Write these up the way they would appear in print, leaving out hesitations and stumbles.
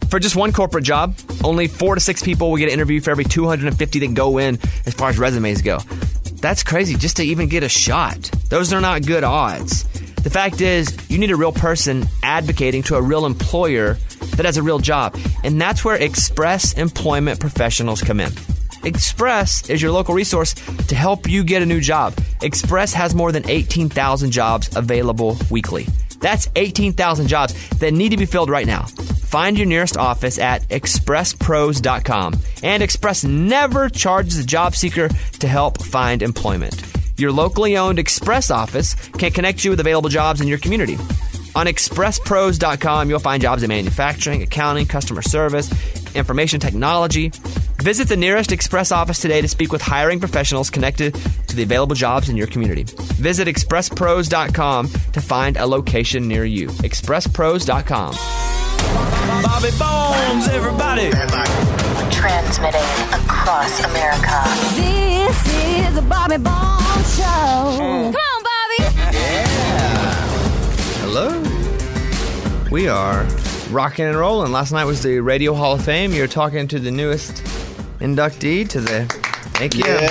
For just one corporate job, only 4 to 6 people will get an interview for every 250 that go in as far as resumes go. That's crazy just to even get a shot. Those are not good odds. The fact is, you need a real person advocating to a real employer that has a real job. And that's where Express Employment Professionals come in. Express is your local resource to help you get a new job. Express has more than 18,000 jobs available weekly. That's 18,000 jobs that need to be filled right now. Find your nearest office at expresspros.com. And Express never charges a job seeker to help find employment. Your locally owned Express office can connect you with available jobs in your community. On expresspros.com, you'll find jobs in manufacturing, accounting, customer service, information technology. Visit the nearest Express office today to speak with hiring professionals connected to the available jobs in your community. Visit expresspros.com to find a location near you. expresspros.com. Bobby Bones, everybody. Transmitting across America. This is the Bobby Bones Show. Come on, Bobby. Yeah. Hello. We are rocking and rolling. Last night was the Radio Hall of Fame. You're talking to the newest inductee to the... Thank you. Yeah.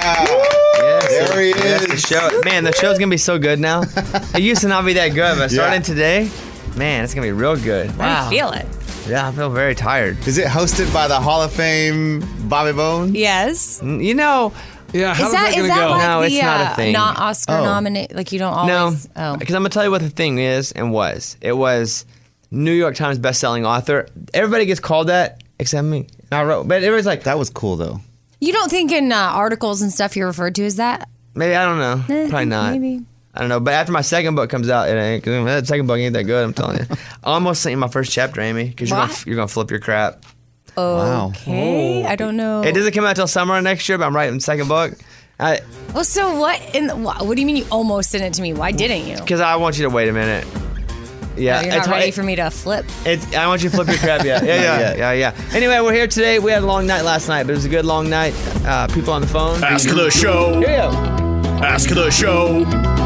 Yes, there he is. The show. Man, the show's going to be so good now. It used to not be that good, but starting today, man, it's going to be real good. Wow. I feel it. Yeah, I feel very tired. Is it hosted by the Hall of Fame Bobby Bones? Yes. You know... Yeah, how's that is going to that go? like No, the, it's not a thing. Not Oscar nominated? Like you don't always... No, because I'm going to tell you what the thing is and was. It was New York Times bestselling author. Everybody gets called that except me. I wrote, but everybody's like... That was cool, though. You don't think in articles and stuff you're referred to as that? Maybe, I don't know. Probably not. Maybe. I don't know. But after my second book comes out, it ain't, 'cause that second book ain't that good, I'm telling you. I almost sent you my first chapter, Amy, because you're going to flip your crap. Okay. I don't know. It doesn't come out till summer next year, but I'm writing the second book. Well, so what do you mean you almost sent it to me? Why didn't you? Because I want you to wait a minute. Yeah, You're not ready for me to flip. I want you to flip your crap. Yeah. Anyway, we're here today. We had a long night last night, but it was a good long night. People on the phone. Ask the show. Here you go. Ask the show.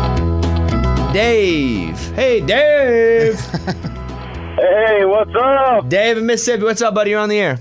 Dave. Hey, Dave. Hey, what's up? Dave in Mississippi. What's up, buddy? You're on the air.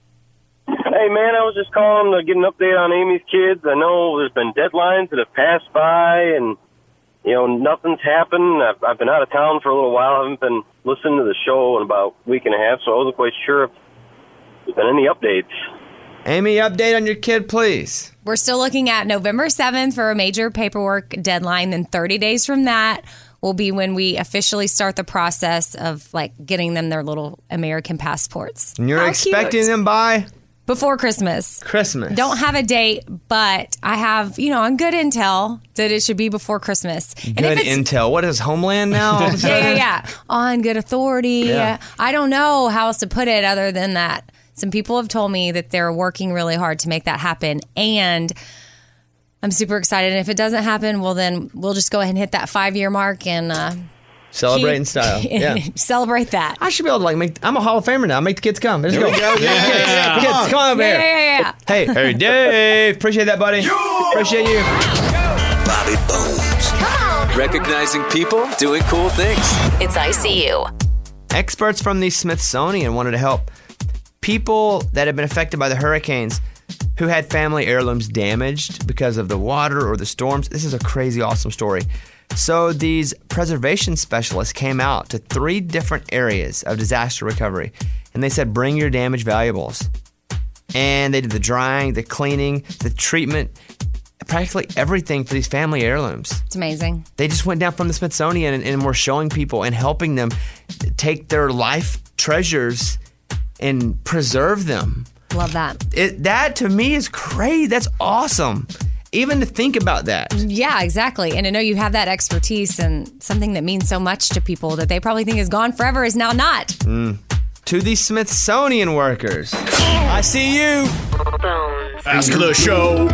Hey, man, I was just calling to get an update on Amy's kids. I know there's been deadlines that have passed by, and, you know, nothing's happened. I've been out of town for a little while. I haven't been listening to the show in about a week and a half, so I wasn't quite sure if there's been any updates. Amy, update on your kid, please. We're still looking at November 7th for a major paperwork deadline. Then 30 days from that will be when we officially start the process of, like, getting them their little American passports. And you're expecting them by? Before Christmas. Don't have a date, but I have, on good intel that it should be before Christmas. Good intel. What is Homeland now? Yeah. On good authority. Yeah. I don't know how else to put it other than that. Some people have told me that they're working really hard to make that happen, and I'm super excited. And if it doesn't happen, well, then we'll just go ahead and hit that 5-year mark and celebrate in style. Yeah. Celebrate that. I should be able to I'm a Hall of Famer now. Make the kids come. Let's go. Yeah. Kids, come on over here. Yeah. Hey, Dave. Appreciate that, buddy. Appreciate you. Bobby Bones. Recognizing people doing cool things. It's ICU. Experts from the Smithsonian wanted to help people that have been affected by the hurricanes who had family heirlooms damaged because of the water or the storms. This is a crazy, awesome story. So these preservation specialists came out to 3 different areas of disaster recovery, and they said, bring your damaged valuables. And they did the drying, the cleaning, the treatment, practically everything for these family heirlooms. It's amazing. They just went down from the Smithsonian and were showing people and helping them take their life treasures and preserve them. Love that. That to me is crazy. That's awesome. Even to think about that. Yeah, exactly. And to know you have that expertise and something that means so much to people that they probably think is gone forever is now not. To the Smithsonian workers. I see you. Ask the show.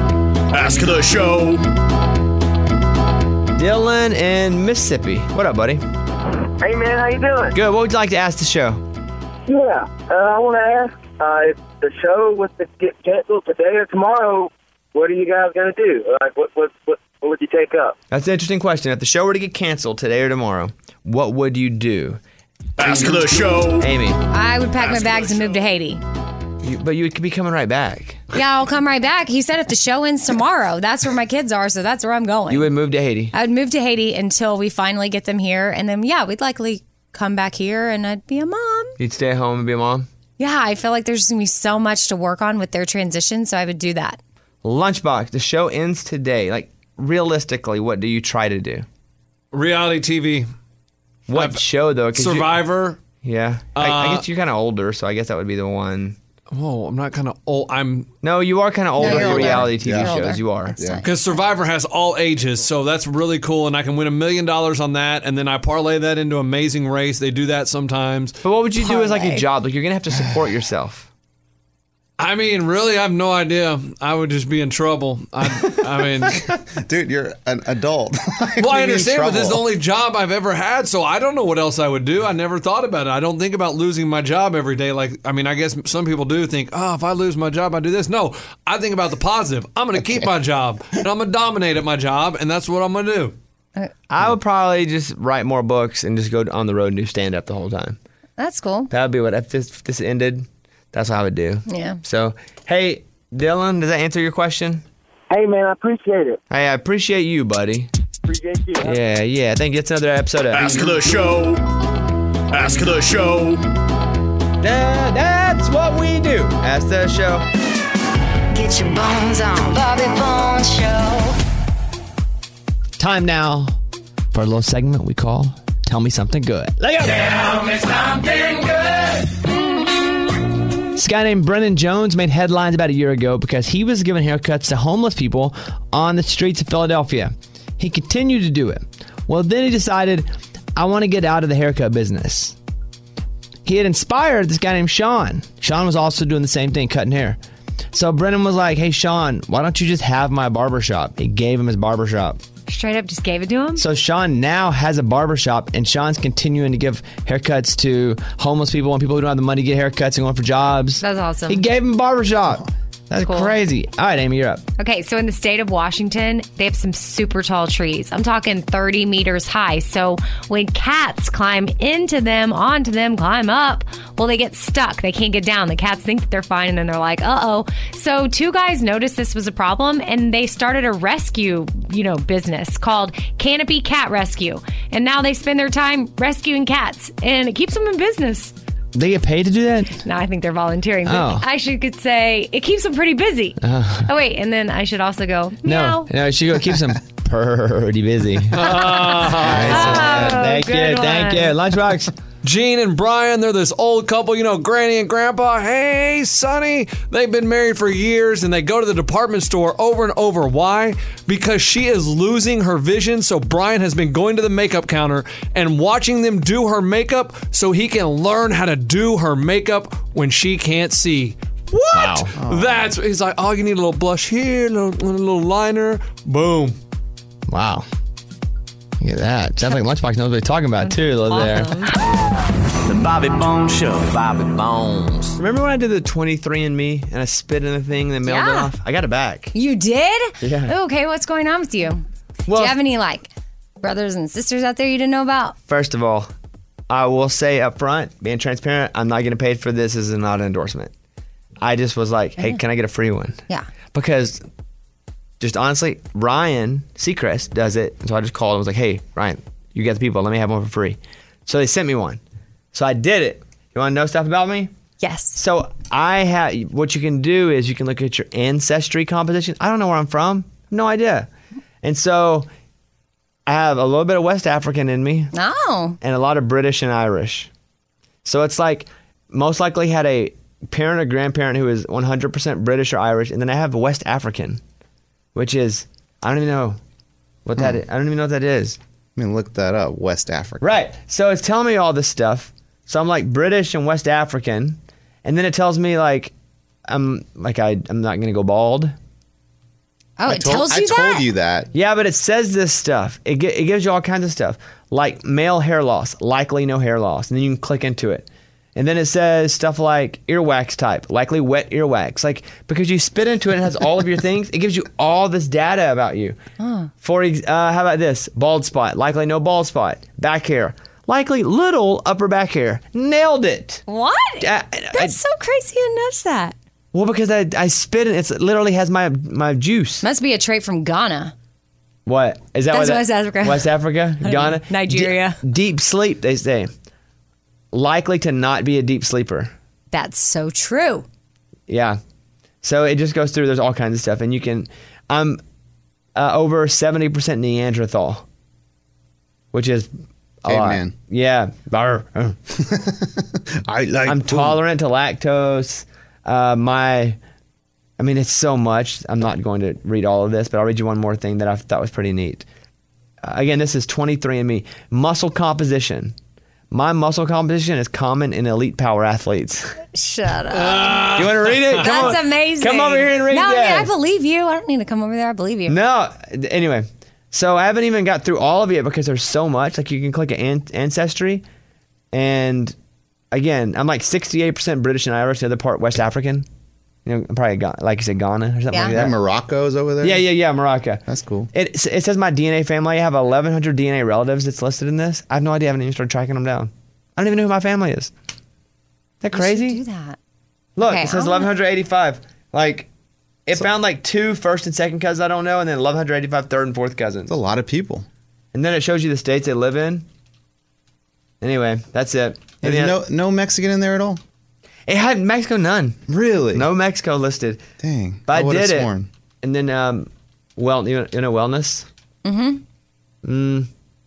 Ask the show. Dylan in Mississippi. What up, buddy? Hey, man, how you doing? Good. What would you like to ask the show? Yeah, I want to ask, if the show was to get canceled today or tomorrow, what are you guys going to do? Like, what would you take up? That's an interesting question. If the show were to get canceled today or tomorrow, what would you do? Ask the show. Amy, I would pack my bags and move to Haiti. but you could be coming right back. Yeah, I'll come right back. He said if the show ends tomorrow, that's where my kids are, so that's where I'm going. You would move to Haiti. I would move to Haiti until we finally get them here, and then, yeah, we'd likely come back here, and I'd be a mom. You'd stay at home and be a mom? Yeah, I feel like there's going to be so much to work on with their transition, so I would do that. Lunchbox, the show ends today. Like, realistically, what do you try to do? Reality TV. What show, though? 'Cause Survivor. Yeah. I guess you're kind of older, so I guess that would be the one. Oh, I'm not kind of old. No, you are kind of older you're for older. reality TV You're shows. older. You are. That's fine. Because Survivor has all ages, so that's really cool, and I can win $1 million on that, and then I parlay that into Amazing Race. They do that sometimes. But what would you do as like a Parlay. job? Like, you're going to have to support yourself. I mean, really, I have no idea. I would just be in trouble. I mean, Dude, you're an adult. well, I understand, but this is the only job I've ever had, so I don't know what else I would do. I never thought about it. I don't think about losing my job every day. Like, I mean, I guess some people do think, oh, if I lose my job, I do this. No, I think about the positive. I'm going to keep my job, and I'm going to dominate at my job, and that's what I'm going to do. I would probably just write more books and just go on the road and do stand-up the whole time. That's cool. That would be what, if this ended, that's what I would do. Yeah. So, hey, Dylan, does that answer your question? Hey, man, I appreciate it. Hey, I appreciate you, buddy. Appreciate you. Yeah. Thank you. It's another episode of Ask the show. Ask the show. That's what we do. Ask the show. Get your bones on. Bobby Bones Show. Time now for a little segment we call Tell Me Something Good. Let's go. Tell me something good. This guy named Brennan Jones made headlines about a year ago because he was giving haircuts to homeless people on the streets of Philadelphia. He continued to do it. Well, then he decided, I want to get out of the haircut business. He had inspired this guy named Sean. Sean was also doing the same thing, cutting hair. So Brennan was like, hey, Sean, why don't you just have my barbershop? He gave him his barbershop. Straight up just gave it to him? So Sean now has a barbershop, and Sean's continuing to give haircuts to homeless people and people who don't have the money to get haircuts and going for jobs. That's awesome. He gave him a barbershop. That's Cool. crazy. All right, Amy, you're up. Okay, so in the state of Washington, they have some super tall trees. I'm talking 30 meters high. So when cats climb into them, onto them, climb up, well, they get stuck. They can't get down. The cats think that they're fine, and then they're like, uh-oh. So two guys noticed this was a problem, and they started a rescue, business called Canopy Cat Rescue. And now they spend their time rescuing cats, and it keeps them in business. They get paid to do that? No, I think they're volunteering. But Oh. I could say it keeps them pretty busy. Oh, wait. And then I should also go, meow. No, she keeps him pretty busy. All right, so, thank you. good Thank one. you. Lunchbox. Gene and Brian, they're this old couple, Granny and Grandpa. Hey, Sonny. They've been married for years, and they go to the department store over and over. Why? Because she is losing her vision, so Brian has been going to the makeup counter and watching them do her makeup so he can learn how to do her makeup when she can't see. What? Wow. He's like, oh, you need a little blush here, a little liner. Boom. Wow. Look at that. Sounds like Lunchbox knows what he's talking about, too, there. The Bobby Bones Show. Bobby Bones. Remember when I did the 23andMe and I spit in the thing and then mailed it Yeah. off? I got it back. You did? Yeah. Okay, what's going on with you? Well, Do you have any, brothers and sisters out there you didn't know about? first of all, I will say up front, being transparent, I'm not getting paid for this. This is not an endorsement. I just was like, hey, can I get a free one? Yeah. Because just honestly, Ryan Seacrest does it. And so I just called and was like, hey, Ryan, you got the people. Let me have one for free. So they sent me one. So I did it. You want to know stuff about me? Yes. So what you can do is you can look at your ancestry composition. I don't know where I'm from. No idea. And so I have a little bit of West African in me Oh. and a lot of British and Irish. So it's like most likely had a parent or grandparent who is 100% British or Irish. And then I have a West African, which is, I don't even know what that is. I don't even know what that is. I mean, look that up. West Africa. Right. So it's telling me all this stuff. So I'm like British and West African. And then it tells me I'm not going to go bald. Oh, it tells you I that? told you that. Yeah, but it says this stuff. It gives you all kinds of stuff. Like male hair loss, likely no hair loss. And then you can click into it. And then it says stuff like earwax type, likely wet earwax. Like, because you spit into it and it has all of your things, it gives you all this data about you. How about this? Bald spot, likely no bald spot. Back hair, likely little upper back hair. Nailed it. What? That's so crazy. Who knows that? Well, because I spit it. It literally has my juice. Must be a trait from Ghana. What? Is that That's what West Africa. West Africa? Ghana? Nigeria. Deep sleep, they say. Likely to not be a deep sleeper. That's so true. Yeah. So it just goes through. There's all kinds of stuff. And you can... I'm over 70% Neanderthal, which is a lot. Caveman. Yeah. I'm tolerant to lactose. I mean, it's so much. I'm not going to read all of this, but I'll read you one more thing that I thought was pretty neat. Again, this is 23andMe. Muscle composition. My muscle composition is common in elite power athletes. Shut up. You want to read it? Come That's on. amazing. Come over here and read no, that. Yeah, I believe you. I don't need to come over there. I believe you. No. Anyway, so I haven't even got through all of it because there's so much. Like you can click Ancestry, and again, I'm like 68% British and Irish. The other part West African. You know, I'm probably like you said, Ghana or something like that. Morocco's over there? Yeah, Morocco. That's cool. It says my DNA family. I have 1,100 DNA relatives that's listed in this. I have no idea. I haven't even started tracking them down. I don't even know who my family is. Is that crazy? You should do that. Look, Okay, it says 1,185. Like, it found like 2 first and second cousins I don't know, and then 1,185 third and fourth cousins. That's a lot of people. And then it shows you the states they live in. Anyway, that's it. And There's no Mexican in there at all? It had Mexico, none. Really? No Mexico listed. Dang. But I would've did it. sworn. And then, you know wellness? Mm-hmm.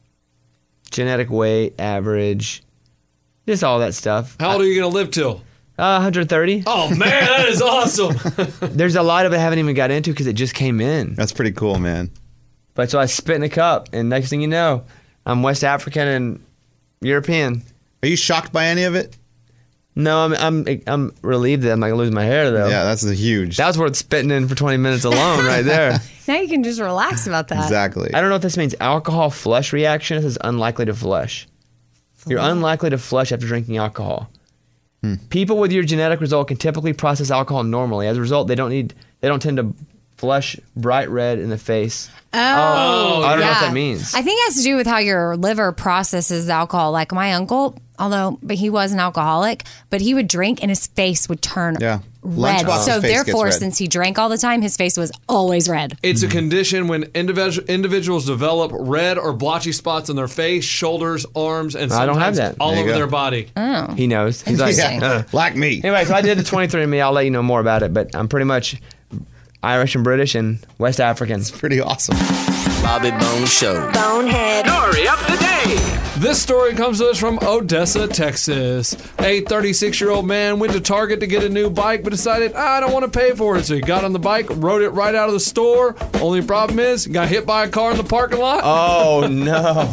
Genetic weight, average, just all that stuff. How old are you going to live till? 130. Oh, man, that is awesome. There's a lot of it I haven't even got into because it just came in. That's pretty cool, man. But so I spit in a cup, and next thing you know, I'm West African and European. Are you shocked by any of it? No, I'm relieved that I'm not gonna lose my hair though. Yeah, that's huge. That was worth spitting in for 20 minutes alone, right there. Now you can just relax about that. Exactly. I don't know if this means alcohol flush reaction. This is unlikely to flush. You're unlikely to flush after drinking alcohol. People with your genetic result can typically process alcohol normally. As a result, they don't tend to flush bright red in the face. Oh, I don't know what that means. I think it has to do with how your liver processes the alcohol. Like my uncle, but he was an alcoholic, but he would drink and his face would turn red. Lunchbox's So face therefore, gets red. since he drank all the time, his face was always red. It's a condition when individuals develop red or blotchy spots on their face, shoulders, arms, and I don't have sometimes that. all There you over go. their body. Oh. He knows. He's like, Yeah, like me. Anyway, so I did the 23andMe. I'll let you know more about it, but I'm pretty much Irish and British and West African. Pretty awesome. Bobby Bone Show. Bonehead. Story of the day. This story comes to us from Odessa, Texas. A 36-year-old man went to Target to get a new bike, but decided, I don't want to pay for it. So he got on the bike, rode it right out of the store. Only problem is, he got hit by a car in the parking lot. Oh, no.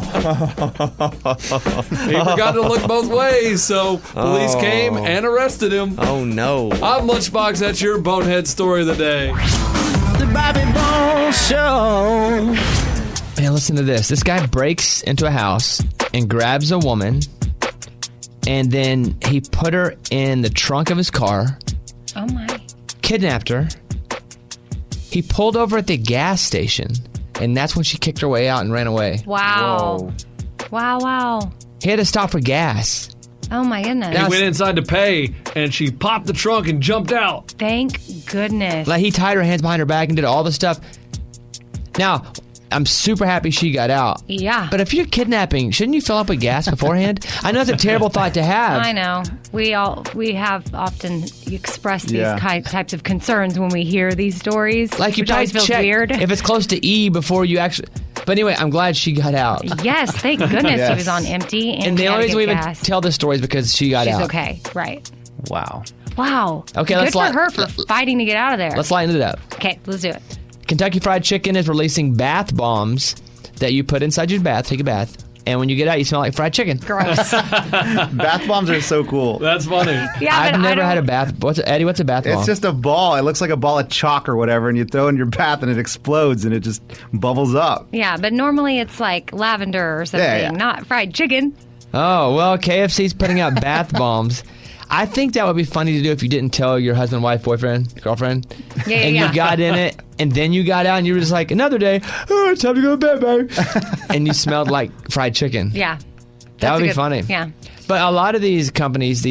He forgot to look both ways, so police came and arrested him. Oh, no. I'm Lunchbox. That's your bonehead story of the day. The Bobby Bone Show. Man, listen to this. This guy breaks into a house and grabs a woman, and then he put her in the trunk of his car, Oh my. kidnapped her. He pulled over at the gas station, and that's when she kicked her way out and ran away. Wow. Wow. He had to stop for gas. Oh my goodness. He went inside to pay, and she popped the trunk and jumped out. Thank goodness. Like, he tied her hands behind her back and did all the stuff. Now, I'm super happy she got out. Yeah. But if you're kidnapping, shouldn't you fill up with gas beforehand? I know it's a terrible thought to have. I know. We have often expressed these Yeah. types of concerns when we hear these stories. Like, you which always probably feels check weird. if it's close to E before you actually... But anyway, I'm glad she got out. Yes, thank goodness Yes. he was on empty. And the he had only to reason we get even gas. tell this story is because she got She's out. okay. Right. Wow. Wow. Okay, Good let's for her for fighting to get out of there. Let's lighten it up. Okay, let's do it. Kentucky Fried Chicken is releasing bath bombs that you put inside your bath, take a bath, and when you get out, you smell like fried chicken. Gross. Bath bombs are so cool. That's funny. Yeah, I've but I never had a don't- bath. Eddie, what's a bath bomb? It's just a ball. It looks like a ball of chalk or whatever, and you throw it in your bath, and it explodes, and it just bubbles up. Yeah, but normally it's like lavender or something, yeah. not fried chicken. Oh, well, KFC's putting out bath bombs. I think that would be funny to do if you didn't tell your husband, wife, boyfriend, girlfriend. Yeah, and yeah. you got in it, and then you got out, and you were just like, another day, oh, it's time to go to bed, babe. And you smelled like fried chicken. Yeah. That would a be good- funny. Yeah. But a lot of these companies,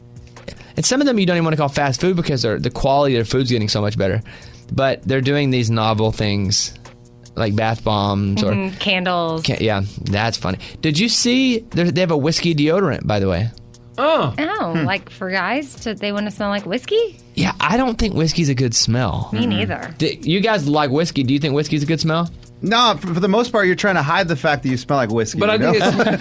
and some of them you don't even want to call fast food because the quality of their food's getting so much better. But they're doing these novel things like bath bombs or Candles. yeah, that's funny. Did you see they have a whiskey deodorant, by the way? Oh. Like for guys, they want to smell like whiskey? Yeah, I don't think whiskey's a good smell. Me neither. You guys like whiskey? Do you think whiskey's a good smell? No, for the most part, you're trying to hide the fact that you smell like whiskey. But I you think know?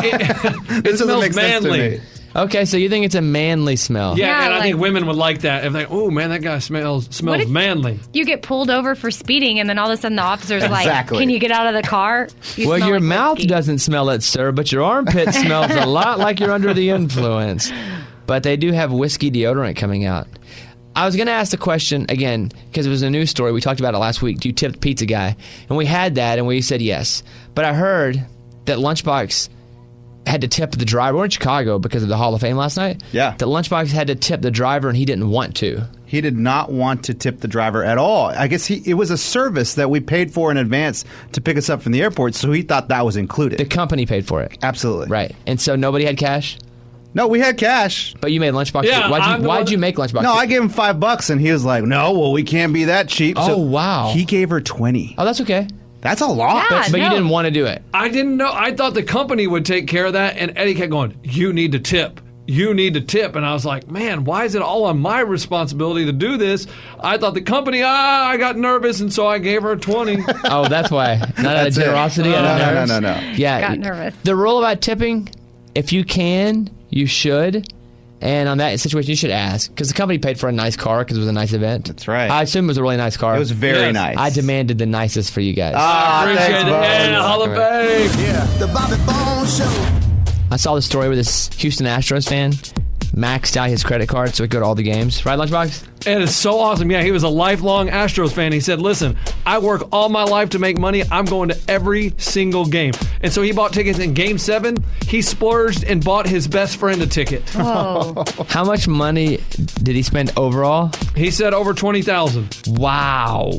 it doesn't smells make sense to manly. me. Okay, so you think it's a manly smell? Yeah, Yeah, and I think like- women would like that. If they, oh man, that guy smells if- manly. You get pulled over for speeding, and then all of a sudden the officer's like, Exactly. "Can you get out of the car?" You Well, smell your like mouth whiskey. doesn't smell it, sir, but your armpit smells a lot like you're under the influence. But they do have whiskey deodorant coming out. I was going to ask the question again because it was a news story. We talked about it last week. Do you tip the pizza guy? And we had that, and we said yes. But I heard that Lunchbox had to tip the driver. We're in Chicago because of the Hall of Fame last night. Yeah. That Lunchbox had to tip the driver, and he didn't want to. He did not want to tip the driver at all. I guess it was a service that we paid for in advance to pick us up from the airport, so he thought that was included. The company paid for it. Absolutely. Right. And so nobody had cash? No, we had cash. But you made Lunchbox. Yeah, Why'd you make Lunchbox? No, I gave him $5, and he was like, "No, well, we can't be that cheap." Oh, So wow. He gave her 20. Oh, that's okay. That's a lot. Yeah. But you no. didn't want to do it. I didn't know. I thought the company would take care of that, and Eddie kept going, "You need to tip. You need to tip." And I was like, man, why is it all on my responsibility to do this? I thought the company, I got nervous, and so I gave her 20. Oh, that's why. Not out of That's it. generosity. out of nerves? No. Yeah. Got nervous. The rule about tipping, if you can, you should. And on that situation, you should ask. Because the company paid for a nice car because it was a nice event. That's right. I assume it was a really nice car. It was very Yes. nice. I demanded the nicest for you guys. Appreciate thanks, it. Bones. Yeah, Hall of Fame. The Bobby Bones Show. I saw the story where this Houston Astros fan maxed out his credit card so he could go to all the games. Right, Lunchbox? It is so awesome. Yeah, he was a lifelong Astros fan. He said, listen, I work all my life to make money. I'm going to every single game. And so he bought tickets in Game 7. He splurged and bought his best friend a ticket. Whoa. How much money did he spend overall? He said over $20,000. Wow.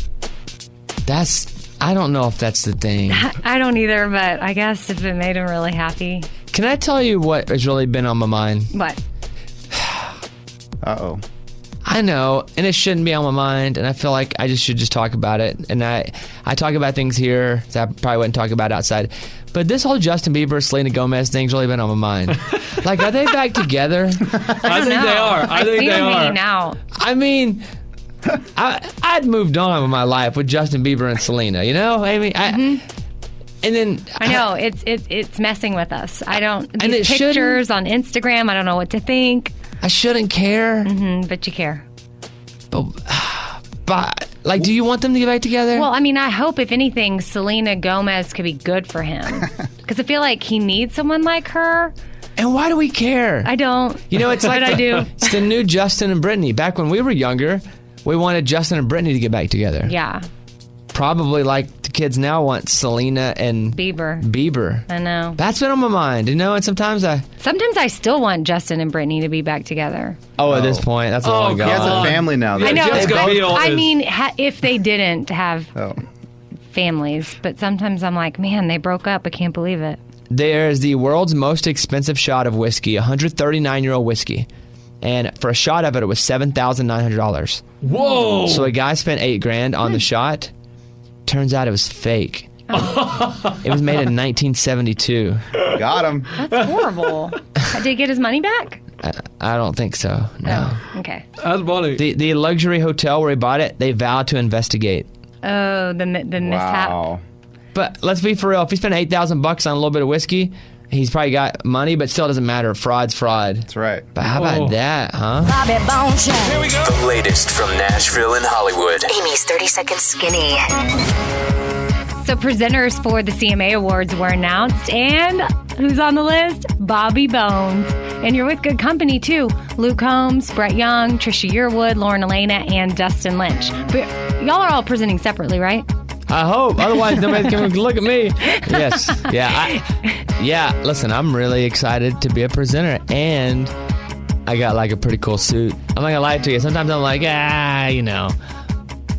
I don't know if that's the thing. I don't either, but I guess if it made him really happy. Can I tell you what has really been on my mind? What? Uh-oh. I know, and it shouldn't be on my mind, and I feel like I should just talk about it. And I talk about things here that I probably wouldn't talk about outside. But this whole Justin Bieber, Selena Gomez thing's really been on my mind. Like, are they back together? I think No. they are. I think see they him are. hanging out. I mean, I'd moved on with my life with Justin Bieber and Selena, you know? I mean, and then I know it's messing with us. I don't. And These it shouldn't. pictures on Instagram. I don't know what to think. I shouldn't care. But you care. But like, do you want them to get back together? Well, I mean, I hope if anything, Selena Gomez could be good for him because I feel like he needs someone like her. And why do we care? I don't. You know, it's like But I do. It's the new Justin and Britney. Back when we were younger, we wanted Justin and Britney to get back together. Yeah, Probably like the kids now want Selena and Bieber. I know. That's been on my mind, you know. And sometimes I still want Justin and Brittany to be back together. at this point, that's a long He has gone. a family now. I know. Jessica Biel I is- mean, if they didn't have Oh. families, but sometimes I'm like, man, they broke up. I can't believe it. There's the world's most expensive shot of whiskey, 139-year-old whiskey. And for a shot of it, it was $7,900. Whoa. So a guy spent $8,000 on the shot. Turns out it was fake. It was made in 1972. Got him. That's horrible. Did he get his money back? I don't think so. No. Okay. That's funny. The luxury hotel where he bought it, they vowed to investigate. Oh, the mishap. Wow. But let's be for real. If he spent $8,000 on a little bit of whiskey, he's probably got money, but still doesn't matter. Fraud's fraud. That's right. But how about that, huh? Bobby Bones Show. Here we go. The latest from Nashville and Hollywood. Amy's 30 Second Skinny. So presenters for the CMA Awards were announced, and who's on the list? Bobby Bones. And you're with good company, too. Luke Combs, Brett Young, Trisha Yearwood, Lauren Elena, and Dustin Lynch. But y'all are all presenting separately, right? I hope. Otherwise, nobody can look at me. Yes. Yeah. Listen, I'm really excited to be a presenter, and I got like a pretty cool suit. I'm not gonna lie to you. Sometimes I'm like, you know. But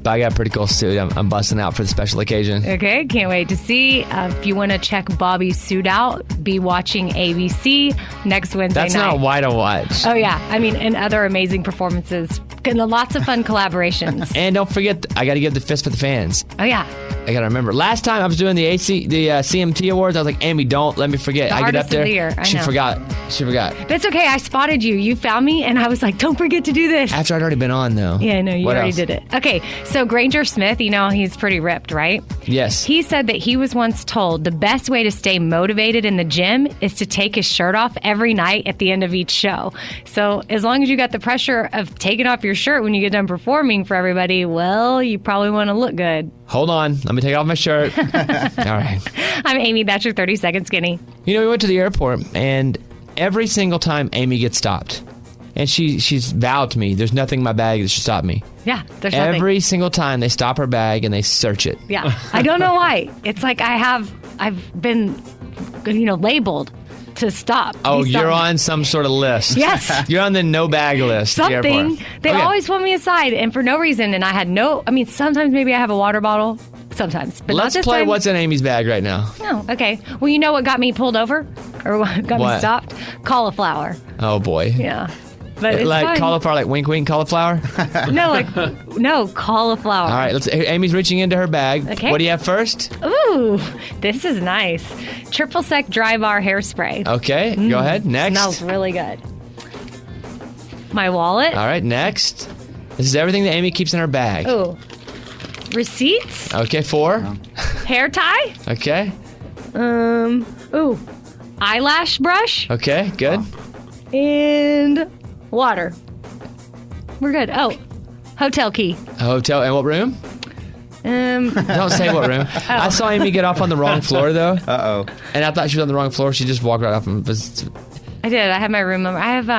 But I got a pretty cool suit. I'm busting out for the special occasion. Okay, can't wait to see. If you want to check Bobby's suit out, be watching ABC next Wednesday That's night. not why to watch. Oh, yeah. I mean, and other amazing performances. And lots of fun collaborations. And don't forget, I got to give the fist for the fans. Oh, yeah. I got to remember. Last time I was doing the CMT Awards, I was like, Amy, don't let me forget. The I get up Artist of there. the Year. I know. She forgot. But it's okay. I spotted you. You found me, and I was like, don't forget to do this. After I'd already been on, though. Yeah, no, you What already else? did it. Okay, so Granger Smith, you know, he's pretty ripped, right? Yes. He said that he was once told the best way to stay motivated in the gym is to take his shirt off every night at the end of each show. So as long as you got the pressure of taking off your shirt when you get done performing for everybody, well, you probably want to look good. Hold on. Let me take off my shirt. All right. I'm Amy. That's your 30-second skinny. You know, we went to the airport, and every single time Amy gets stopped, and she's vowed to me, there's nothing in my bag that should stop me. Yeah, there's nothing. Every single time they stop her bag and they search it. Yeah, I don't know why. It's like I've been, labeled to stop. Oh, Be you're something. on some sort of list. Yes. You're on the no bag list. at the Something. airport. They Okay. always pull me aside, and for no reason. And I had sometimes maybe I have a water bottle. Sometimes. But not Let's this play time. what's in Amy's bag right now. No, okay. Well, you know what got me pulled over? Or what got me What? stopped? Cauliflower. Oh, boy. Yeah. But it's like fine. cauliflower, like wink, wink, cauliflower? No, cauliflower. All right, Amy's reaching into her bag. Okay. What do you have first? Ooh, this is nice. Triple Sec Dry Bar Hairspray. Okay, go ahead. Next. Smells really good. My wallet. All right, next. This is everything that Amy keeps in her bag. Ooh. Receipts. Okay, 4. Hair tie. Okay. Ooh. Eyelash brush. Okay, good. And water. We're good. Oh, hotel key. A hotel. And what room? Don't say what room. I saw Amy get off on the wrong floor, though. Uh-oh. And I thought she was on the wrong floor. She just walked right off and was... I did. I have my room number. I have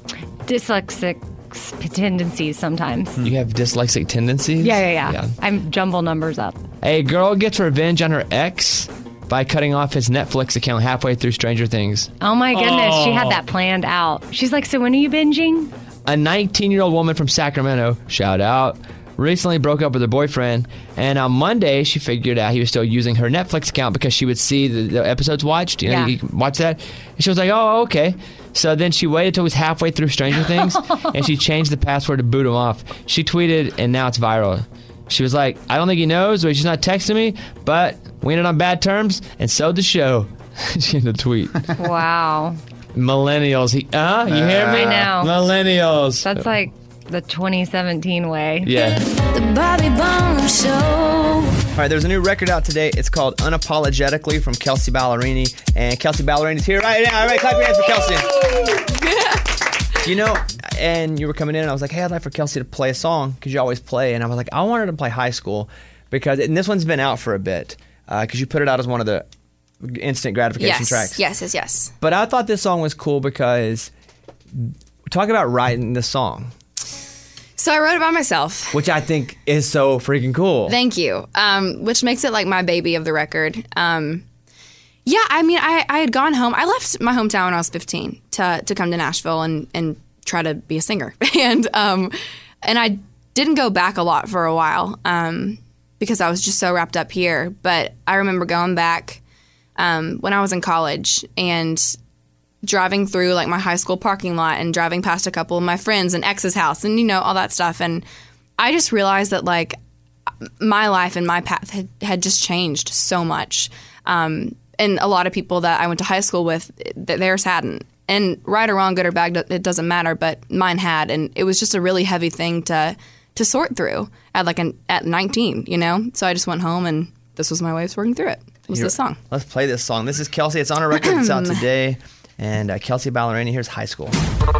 dyslexic tendencies sometimes. You have dyslexic tendencies? Yeah. I jumble numbers up. A girl gets revenge on her ex by cutting off his Netflix account halfway through Stranger Things. Oh my goodness, she had that planned out. She's like, so when are you binging? A 19-year-old woman from Sacramento, shout out, recently broke up with her boyfriend, and on Monday she figured out he was still using her Netflix account because she would see the episodes watched. You know, Yeah. you can watch that. And she was like, oh, okay. So then she waited till he was halfway through Stranger Things, and she changed the password to boot him off. She tweeted, and now it's viral. She was like, I don't think he knows, or he's just not texting me, but we ended on bad terms, and so did the show. She in the tweet. Wow. Millennials. You hear me? I know. Millennials. That's like the 2017 way. Yeah. The Bobby Bones Show. All right, there's a new record out today. It's called Unapologetically from Kelsey Ballerini. And Kelsey Ballerini's here right now. All right, clap your hands for Kelsey. You know, and you were coming in and I was like, hey, I'd like for Kelsey to play a song because you always play. And I was like, I wanted to play High School because and this one's been out for a bit because you put it out as one of the instant gratification tracks. Yes. But I thought this song was cool because talk about writing the song, So I wrote it by myself. which I think is so freaking cool. Thank you. Which makes it like my baby of the record. Yeah, I mean, I had gone home. I left my hometown when I was 15 to come to Nashville and try to be a singer. and I didn't go back a lot for a while because I was just so wrapped up here. But I remember going back when I was in college and driving through like my high school parking lot and driving past a couple of my friends and ex's house and, you know, all that stuff. And I just realized that like my life and my path had just changed so much. And a lot of people that I went to high school with, theirs hadn't. And right or wrong, good or bad, it doesn't matter, but mine had. And it was just a really heavy thing to sort through at 19, you know? So I just went home and this was my way of working through it. Was this song. Let's play this song. This is Kelsey. It's on a record that's out today. And Kelsey Ballerini, here's High School.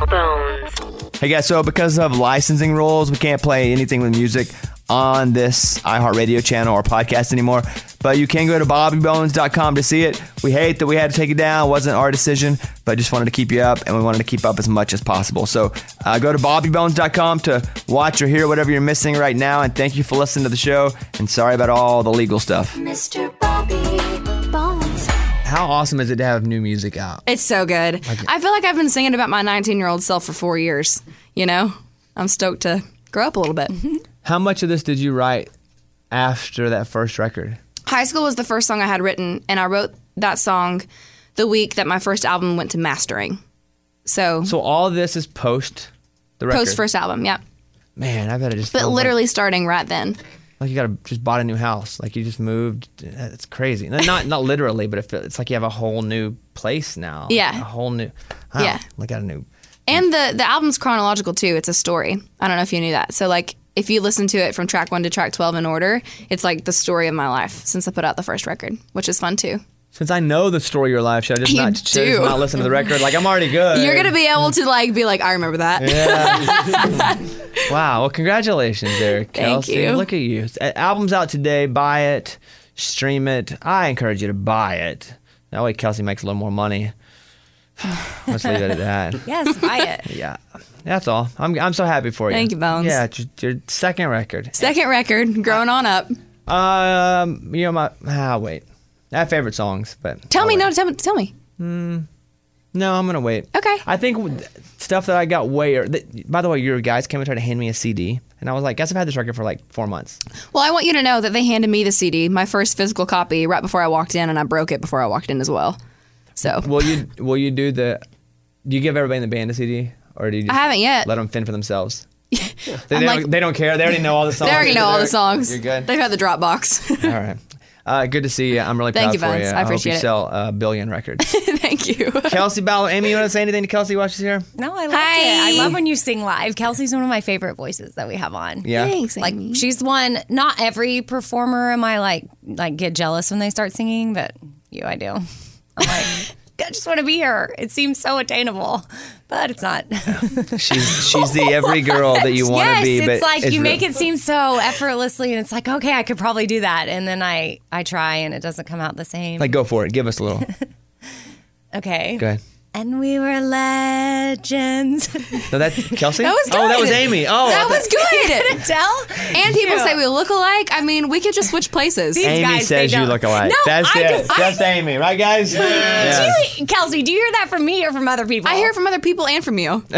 Hey guys, so because of licensing rules, we can't play anything with music on this iHeartRadio channel or podcast anymore. But you can go to bobbybones.com to see it. We hate that we had to take it down. It wasn't our decision, but just wanted to keep you up, and we wanted to keep up as much as possible. So go to bobbybones.com to watch or hear whatever you're missing right now. And thank you for listening to the show. And sorry about all the legal stuff. Mr. Bobby Bones. How awesome is it to have new music out? It's so good. I feel like I've been singing about my 19-year-old self for 4 years, you know? I'm stoked to grow up a little bit. How much of this did you write after that first record? High School was the first song I had written, and I wrote that song the week that my first album went to mastering. So all this is post the record? Post first album, yeah. Man, I bet it just... But literally starting right then. Like you just bought a new house. Like you just moved. It's crazy. Not literally, but it's like you have a whole new place now. Yeah. A whole new... Yeah. Like got a new... And the album's chronological, too. It's a story. I don't know if you knew that. So, like, if you listen to it from track 1 to track 12 in order, it's like the story of my life since I put out the first record, which is fun, too. Since I know the story of your life, should I just not listen to the record? Like, I'm already good. You're going to be able to, like, be like, I remember that. Yeah. Wow. Well, congratulations there, Kelsey. Thank you. Look at you. Album's out today. Buy it. Stream it. I encourage you to buy it. That way Kelsey makes a little more money. Let's leave it at that. Yes, buy it. Yeah. That's all. I'm so happy for you. Thank you, Bones. Yeah, it's your second record. Second record, growing on up. You know wait. I have favorite songs, but Tell me. No, tell me. no, I'm gonna wait. Okay. I think stuff that I got by the way, your guys came and tried to hand me a CD, and I was like, guess I've had this record for like 4 months. Well, I want you to know that they handed me the CD, my first physical copy, right before I walked in, and I broke it before I walked in as well. So will you do you give everybody in the band a CD, or do you just I haven't yet. let them fend for themselves? They don't care. They already know all the songs. They already know all the songs. You're good. They've had the Dropbox. All right. Good to see you. I'm really Thank proud you, for Vince. you. I appreciate hope you sell a billion records. Thank you. Kelsey Ballard. Amy, you want to say anything to Kelsey while she's here? No, I love it. I love when you sing live. Kelsey's one of my favorite voices that we have on. Yeah. Thanks, Like Amy. she's the one. Not every performer am I like get jealous when they start singing, but you, I do. I'm like, I just want to be her. It seems so attainable, but it's not. She's the every girl that you want to be. Yes, but it's like you make real. it seem so effortlessly, and it's like, okay, I could probably do that, and then I try, and it doesn't come out the same. Like, go for it. Give us a little. Okay. Go ahead. And we were legends. No, that's Kelsey? That was good. Oh, that was Amy. Oh, that was good. Couldn't tell? And people say we look alike. I mean, we could just switch places. These Amy guys, says they you don't. look alike. No, That's I it. do. Just Amy, right, guys? Yeah. Kelsey, do you hear that from me or from other people? I hear from other people and from you. No,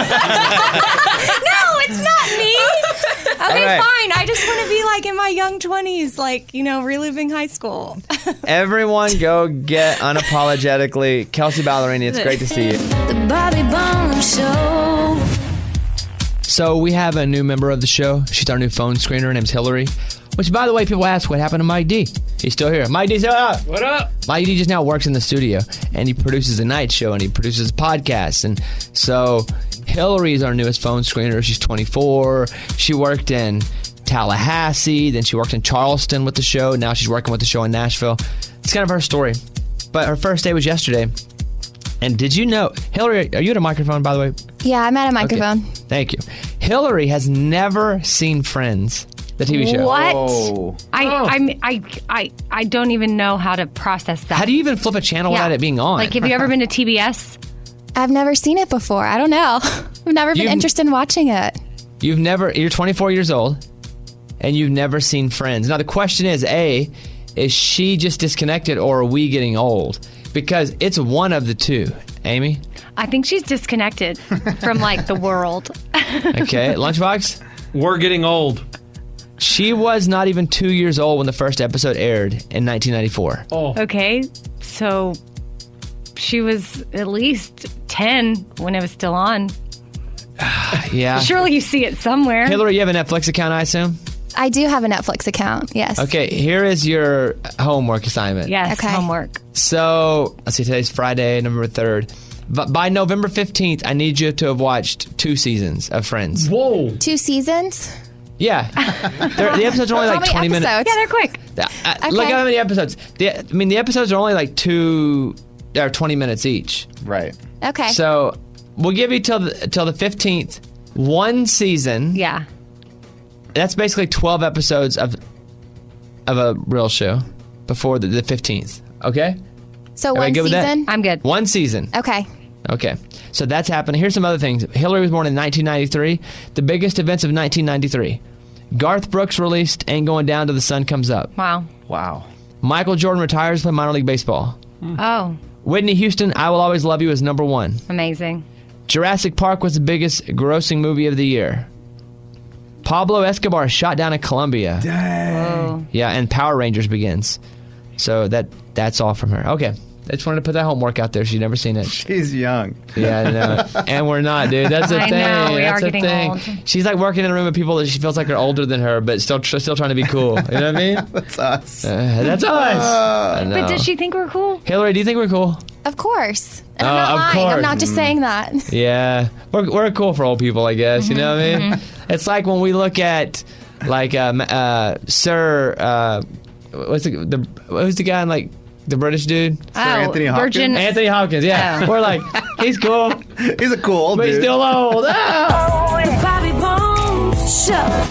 it's not me. Okay, right. fine. I just want to be like in my young 20s, like, reliving high school. Everyone go get unapologetically Kelsey Ballerini. It's great to see you. The Bobby Bones Show. So we have a new member of the show. She's our new phone screener. Her name's Hillary. Which, by the way, people ask, what happened to Mike D? He's still here. Mike D's up. What up? Mike D just now works in the studio, and he produces a night show, and he produces podcasts. And so Hillary is our newest phone screener. She's 24. She worked in Tallahassee. Then she worked in Charleston with the show. Now she's working with the show in Nashville. It's kind of her story. But her first day was yesterday. And did you know, Hillary, are you at a microphone, by the way? Yeah, I'm at a microphone. Okay. Thank you. Hillary has never seen Friends, the TV show. What? Oh. I don't even know how to process that. How do you even flip a channel without it being on? Like, have you ever been to TBS? I've never seen it before. I don't know. I've never been interested in watching it. You're 24 years old, and you've never seen Friends. Now, the question is, A, is she just disconnected, or are we getting old? Because it's one of the two. Amy? I think she's disconnected from, like, the world. Okay. Lunchbox? We're getting old. She was not even 2 years old when the first episode aired in 1994. Oh. Okay, so she was at least 10 when it was still on. Yeah. Surely you see it somewhere. Hillary, you have a Netflix account, I assume? I do have a Netflix account, yes. Okay, here is your homework assignment. Yes, Okay. homework. So, let's see, today's Friday, November 3rd. But by November 15th, I need you to have watched 2 seasons of Friends. Whoa. 2 seasons? Yeah. The episodes are only like How 20 many minutes. episodes? Yeah, they're quick. Look at how many episodes. The episodes are only like 20 minutes each. Right. Okay. So, we'll give you till the 15th. 1 season. Yeah. That's basically 12 episodes of a real show before the 15th. Okay? So Everybody one good with that? season? I'm good. 1 season. Okay. Okay. So that's happening. Here's some other things. Hillary was born in 1993. The biggest events of 1993. Garth Brooks released Ain't Going Down Till the Sun Comes Up. Wow. Wow. Michael Jordan retires from minor league baseball. Oh, Whitney Houston, I Will Always Love You is number 1. amazing. Jurassic Park was the biggest grossing movie of the year. Pablo Escobar shot down in Colombia. Dang. Yeah, and Power Rangers begins. So that's all from her. Okay. I just wanted to put that homework out there. She's never seen it. She's young. Yeah, I know. And we're not, dude. That's the I thing. know, we That's are the getting thing. old. She's like working in a room with people that she feels like are older than her, but still trying to be cool. You know what I mean? That's us. That's us. I know. But does she think we're cool? Hillary, do you think we're cool? Of course. And I'm Oh, not of lying. course. I'm not just saying that. Yeah, we're cool for old people, I guess. You know what I mean? It's like when we look at like Sir. Who's the guy in like the British dude? Oh, Anthony Hopkins? Virgin. Anthony Hopkins. Yeah, Oh. we're like he's cool, He's a cool old but dude. he's still old. Ah! The Bobby Bones Show.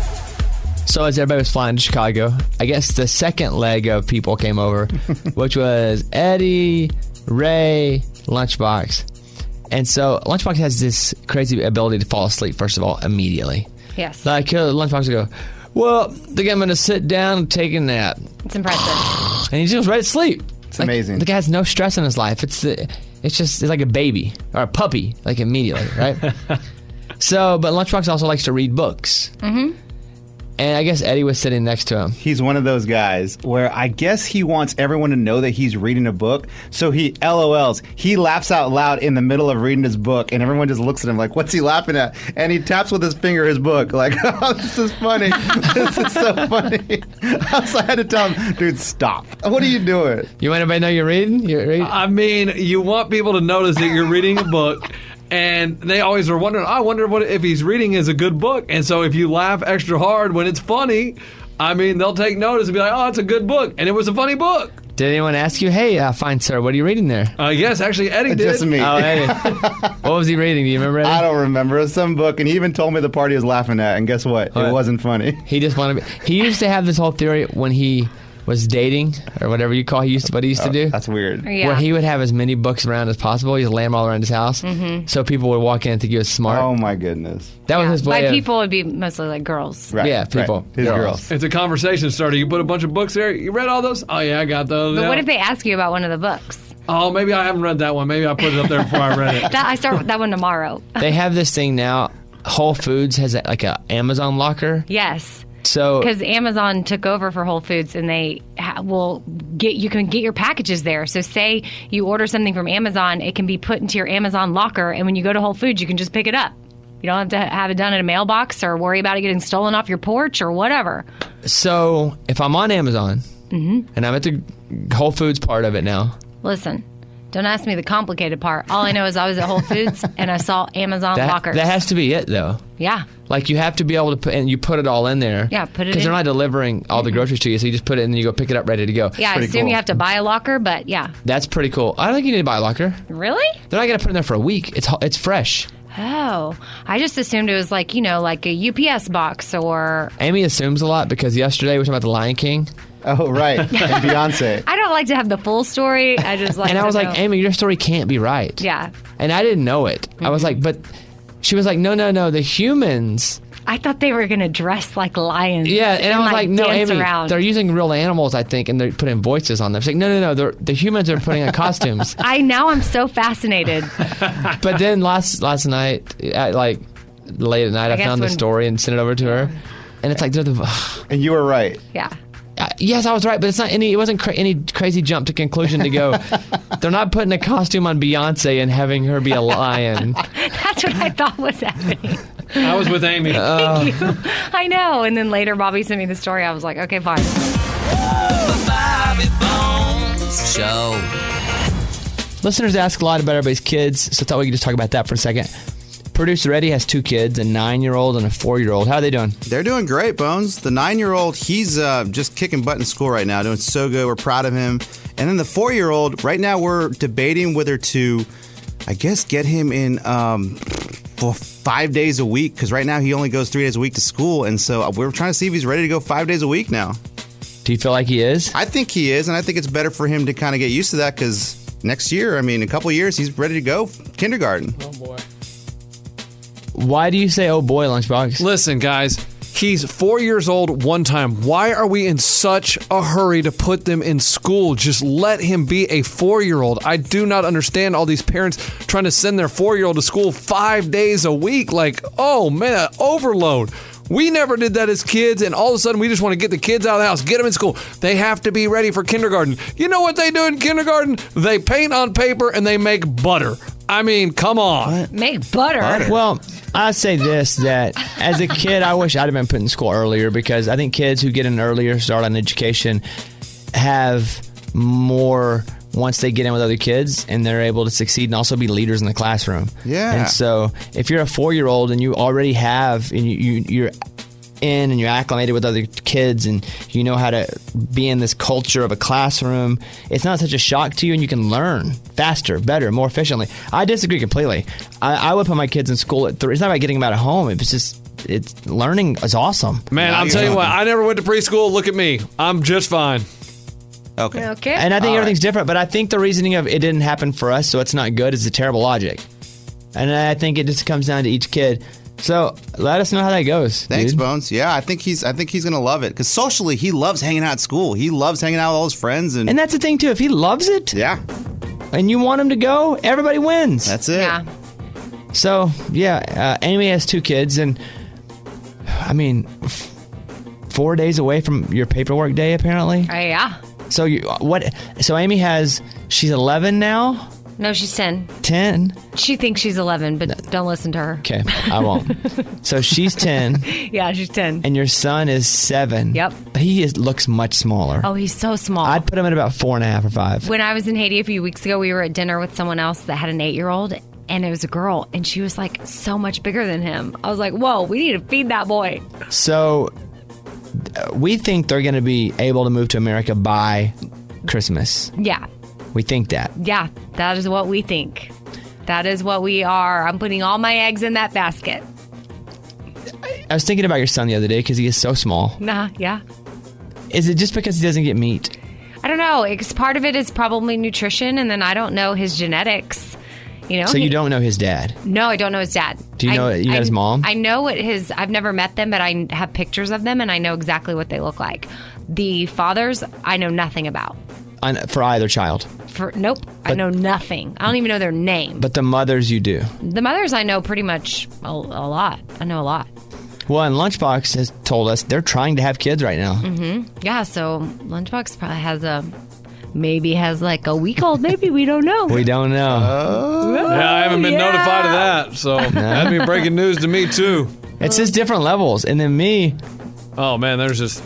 So as everybody was flying to Chicago, I guess the second leg of people came over, which was Eddie, Ray, Lunchbox. And so Lunchbox has this crazy ability to fall asleep, first of all, immediately. Yes. Like Lunchbox would go, well, I think I'm going to sit down and take a nap. It's impressive. And he just goes right to sleep. It's amazing. The guy has no stress in his life. It's like a baby or a puppy, like immediately, right? But Lunchbox also likes to read books. Mm-hmm. And I guess Eddie was sitting next to him. He's one of those guys where I guess he wants everyone to know that he's reading a book. So he LOLs. He laughs out loud in the middle of reading his book, and everyone just looks at him like, what's he laughing at? And he taps with his finger his book like, oh, this is funny. This is so funny. I had to tell him, dude, stop. What are you doing? You want everybody to know you're reading? I mean, you want people to notice that you're reading a book. And they always are wondering, I wonder what if he's reading is a good book. And so if you laugh extra hard when it's funny, I mean, they'll take notice and be like, oh, it's a good book. And it was a funny book. Did anyone ask you, hey, fine sir, what are you reading there? Yes, actually, Eddie did. Just me. Oh, Eddie. What was he reading? Do you remember, Eddie? I don't remember. It was some book, and he even told me the part he was laughing at. And guess what? What? It wasn't funny. He just wanted to be. He used to have this whole theory when he was dating or whatever you call what he used to do. That's weird. Yeah. Where he would have as many books around as possible. He'd lay them all around his house. Mm-hmm. So people would walk in and think he was smart. Oh, my goodness. That was his way By of, people, would be mostly like girls. Right. Yeah, people. Right. His girls. It's a conversation starter. You put a bunch of books there. You read all those? Oh, yeah, I got those. But yeah. what if they ask you about one of the books? Oh, maybe I haven't read that one. Maybe I put it up there before I read it. I start with that one tomorrow. They have this thing now. Whole Foods has like a Amazon locker. Yes. So Because Amazon took over for Whole Foods, and they you can get your packages there. So say you order something from Amazon, it can be put into your Amazon locker, and when you go to Whole Foods, you can just pick it up. You don't have to have it done in a mailbox or worry about it getting stolen off your porch or whatever. So if I'm on Amazon Mm-hmm. and I'm at the Whole Foods part of it now, Listen, don't ask me the complicated part. All I know is I was at Whole Foods and I saw Amazon lockers. that has to be it though. Yeah. Like you have to be able to put, and you put it all in there. Yeah, put it because they're in. not delivering all the groceries to you, so you just put it in and you go pick it up ready to go. Yeah, I assume you have to buy a locker, but yeah. That's pretty coll I don't think you need to buy a locker. Really? They're not gonna put it in there for a week. It's fresh. Oh, I just assumed it was like, like a UPS box or... Amy assumes a lot because yesterday we were talking about the Lion King. Oh, right. And Beyonce. I don't like to have the full story. I just like And I was to like, know. Amy, your story can't be right. Yeah. And I didn't know it. I was like, but she was like, no, the humans. I thought they were going to dress like lions. Yeah, and I was like, no, dance Amy, around. they're using real animals, I think, and they're putting voices on them. She's like, no, the humans are putting on costumes. I'm so fascinated. But then last night, at like late at night, I guess found the when- story and sent it over to her. And it's like, they're the. And you were right. Yeah. Yes, I was right, but it's not any. It wasn't any crazy jump to conclusion to go. They're not putting a costume on Beyonce and having her be a lion. That's what I thought was happening. I was with Amy. Thank you. I know. And then later, Bobby sent me the story. I was like, okay, fine. Bobby Bones Show. Listeners ask a lot about everybody's kids, so I thought we could just talk about that for a second. Producer Eddie has 2 kids, a 9-year-old and a 4-year-old. How are they doing? They're doing great, Bones. The 9-year-old, he's just kicking butt in school right now, doing so good. We're proud of him. And then the 4-year-old, right now we're debating whether to, I guess, get him in for 5 days a week, because right now he only goes 3 days a week to school. And so we're trying to see if he's ready to go 5 days a week now. Do you feel like he is? I think he is, and I think it's better for him to kind of get used to that, because next year, in a couple of years, he's ready to go kindergarten. Oh, boy. Why do you say, oh boy, Lunchbox? Listen, guys, he's 4 years old one time. Why are we in such a hurry to put them in school? Just let him be a 4-year-old. I do not understand all these parents trying to send their 4-year-old to school 5 days a week. Like, oh man, overload. We never did that as kids, and all of a sudden we just want to get the kids out of the house, get them in school. They have to be ready for kindergarten. You know what they do in kindergarten? They paint on paper and they make butter. I mean, come on. Make butter. Well, I say this, that as a kid, I wish I'd have been put in school earlier, because I think kids who get an earlier start on education have more once they get in with other kids, and they're able to succeed and also be leaders in the classroom. Yeah. And so if you're a 4-year-old and you already have, and you're in and you're acclimated with other kids and you know how to be in this culture of a classroom, it's not such a shock to you, and you can learn faster, better, more efficiently. I disagree completely. I would put my kids in school at 3. It's not about getting them out of home. It's learning is awesome. Man, I'll tell you what, I never went to preschool. Look at me. I'm just fine. Okay. And I think everything's different, but I think the reasoning of it didn't happen for us, so it's not good, is a terrible logic. And I think it just comes down to each kid. So let us know how that goes. Thanks, dude. Bones. Yeah, I think he's gonna love it, because socially he loves hanging out at school. He loves hanging out with all his friends, and that's the thing too. If he loves it, yeah, and you want him to go, everybody wins. That's it. Yeah. So yeah, Amy has 2 kids, and I mean, 4 days away from your paperwork day, apparently. Yeah. So So Amy she's 11 now. No, she's 10. 10. She thinks she's 11, but don't listen to her. Okay, I won't. So she's 10. Yeah, she's 10. And your son is 7. Yep. He looks much smaller. Oh, he's so small. I'd put him at about 4.5 or 5. When I was in Haiti a few weeks ago, we were at dinner with someone else that had an 8-year-old, and it was a girl, and she was like so much bigger than him. I was like, whoa, we need to feed that boy. So we think they're going to be able to move to America by Christmas. Yeah. We think that. Yeah, that is what we think. That is what we are. I'm putting all my eggs in that basket. I was thinking about your son the other day because he is so small. Nah, yeah. Is it just because he doesn't get meat? I don't know. Part of it is probably nutrition, and then I don't know his genetics. You know. So you don't know his dad? No, I don't know his dad. Do you know his mom? I know what I've never met them, but I have pictures of them, and I know exactly what they look like. The fathers, I know nothing about. For either child? Nope. I know nothing. I don't even know their name. But the mothers you do? The mothers I know pretty much a lot. I know a lot. Well, and Lunchbox has told us they're trying to have kids right now. Mm-hmm. Yeah, so Lunchbox probably has like a week old. Maybe we don't know. We don't know. Yeah, I haven't been notified of that, so that'd be breaking news to me too. It's just different levels, and then me. Oh man, there's just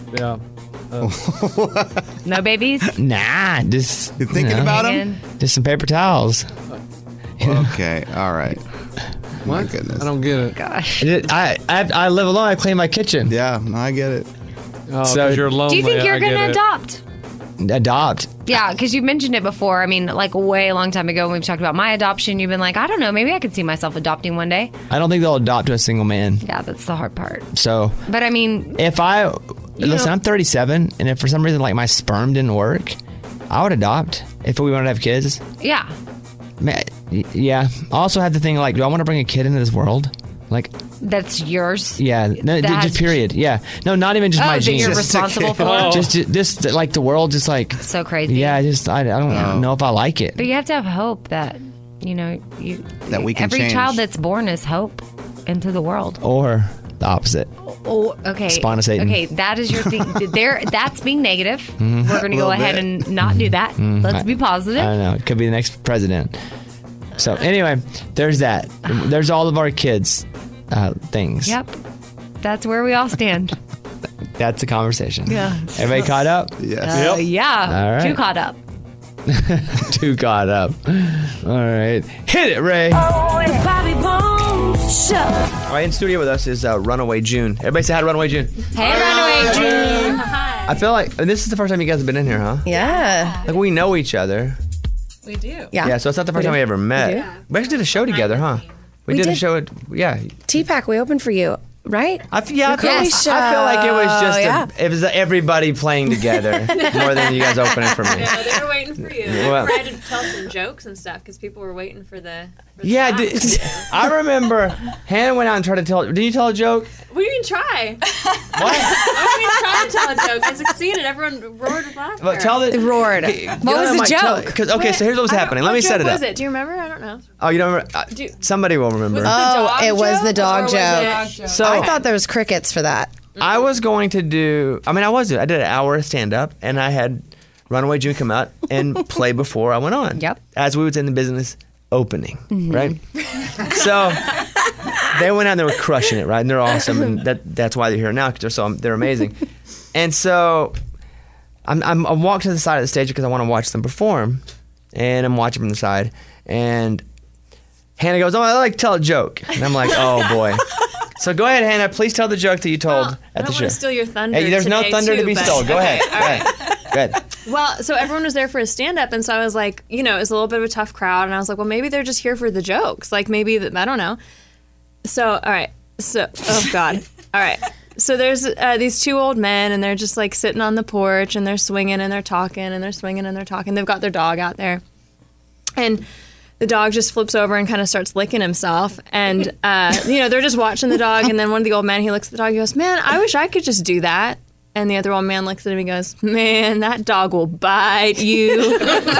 no babies? Nah, just you're thinking about them. Just some paper towels. Okay, all right. My goodness, I don't get it. Gosh, I live alone. I clean my kitchen. Yeah, I get it. Oh, so you're lonely. Do you think you're gonna adopt? Adopt? Yeah, because you mentioned it before. I mean, like way a long time ago when we've talked about my adoption, you've been like, I don't know, maybe I could see myself adopting one day. I don't think they'll adopt to a single man. Yeah, that's the hard part. So, but I mean, I'm 37, and if for some reason like my sperm didn't work, I would adopt if we wanted to have kids. Yeah. Man, yeah. I also have the thing like, do I want to bring a kid into this world? Like, that's yours. Yeah, no, just period. Yeah, no, not even just my genes. You're responsible for. Just like the world, just like so crazy. Yeah, I don't know if I like it. But you have to have hope that that we can every change. child that's born is hope into the world. Or the opposite. Oh, okay. Spawn of Satan. Okay, that is your thing. That's being negative. Mm-hmm. We're going to go ahead and not do that. Mm-hmm. Let's be positive. I don't know. It could be the next president. So anyway, there's that. There's all of our kids. Things. Yep. That's where we all stand. That's the conversation. Yeah. Everybody caught up? Yes. Yeah. All right. Too caught up. Too caught up. All right. Hit it, Ray. Oh, the Bobby Bones Show. All right, in studio with us is Runaway June. Everybody say hi to Runaway June. Hey, Runaway June. Hi. I feel like this is the first time you guys have been in here, huh? Yeah. Like we know each other. We do. Yeah, so it's not the first time we ever met. We actually did a show together, huh? We did a show at, TPAC, we opened for you, right? I feel like it was just it was everybody playing together more than you guys opening for me. No, they were waiting for you. Well, I had to tell some jokes and stuff because people were waiting for the I remember Hannah went out and tried to tell. Did you tell a joke? What do you mean try? What do you mean try to tell a joke? I succeeded. Everyone roared with laughter. Well, tell the roared. What was the joke? Okay, so here's what was happening. Let me set it What up. was it? Do you remember? I don't know. Oh, you don't remember? Somebody will remember. It was the dog joke. So I thought there was crickets for that. I was going to do. I did an hour of stand up, and I had Runaway June come out and play before I went on. Yep. As we would say in the business, opening, right? So they went out and they were crushing it, right? And they're awesome, and that's why they're here now because they're amazing. And so I walked to the side of the stage because I want to watch them perform, and I'm watching from the side, and Hannah goes, "Oh, I like to tell a joke," and I'm like, "Oh boy." So go ahead, Hannah. Please tell the joke that you told at the show. I don't want to steal your thunder. Hey, there's no today, thunder to be but- stolen. Go ahead. Okay, all right. Go ahead. Well, so everyone was there for a stand-up, and so I was like, it was a little bit of a tough crowd, and I was like, well, maybe they're just here for the jokes. Like, maybe, I don't know. So, all right. So, oh, God. All right. So there's these two old men, and they're just, like, sitting on the porch, and they're swinging, and they're talking, and they're swinging, and they're talking. They've got their dog out there. And the dog just flips over and kind of starts licking himself. And, they're just watching the dog, and then one of the old men, he looks at the dog, he goes, "Man, I wish I could just do that." And the other old man looks at him and goes, "Man, that dog will bite you."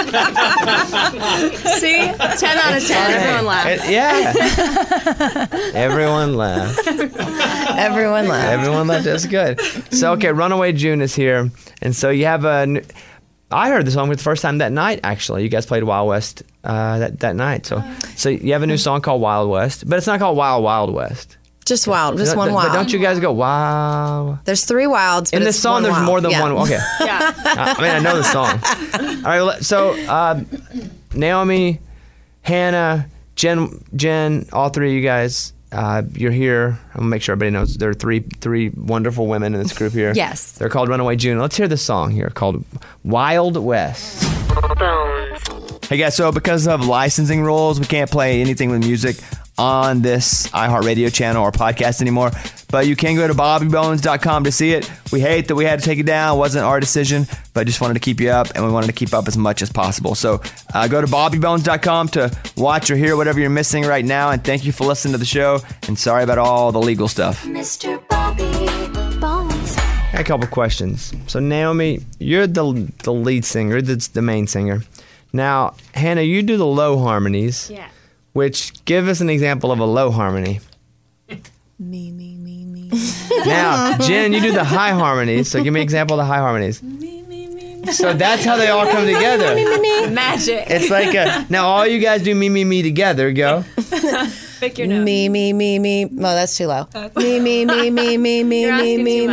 See? 10 out of 10. Everyone laughed. Yeah. Everyone laughed. Everyone laughed. Everyone laughed. That's good. So, okay, Runaway June is here. And so you have I heard the song for the first time that night, actually. You guys played Wild West that night. So you have a new song called Wild West, but it's not called Wild Wild West. Just wild. Just one wild. But don't you guys go, wow? There's 3 wilds. But in the it's song, one there's wild. more than Yeah. one. Okay. Yeah. I know the song. All right. So Naomi, Hannah, Jen, all 3 of you guys, you're here. I'm gonna make sure everybody knows there are three wonderful women in this group here. Yes. They're called Runaway June. Let's hear the song here called Wild West. Hey guys, so because of licensing rules, we can't play anything with music on this iHeartRadio channel or podcast anymore, but you can go to bobbybones.com to see it. We hate that we had to take it down. It wasn't our decision, but just wanted to keep you up, and we wanted to keep up as much as possible. So go to bobbybones.com to watch or hear whatever you're missing right now, and thank you for listening to the show, and sorry about all the legal stuff. Mr. Bobby Bones. I got a couple questions. So Naomi, you're the lead singer, the main singer. Now, Hannah, you do the low harmonies. Yeah. Which, give us an example of a low harmony. Me, me, me, me. Now, Jen, you do the high harmonies. So give me an example of the high harmonies. So that's how they all come together. Magic. It's like now all you guys do me together. Go. Pick your note. Me. No, that's too low. Me. You're asking too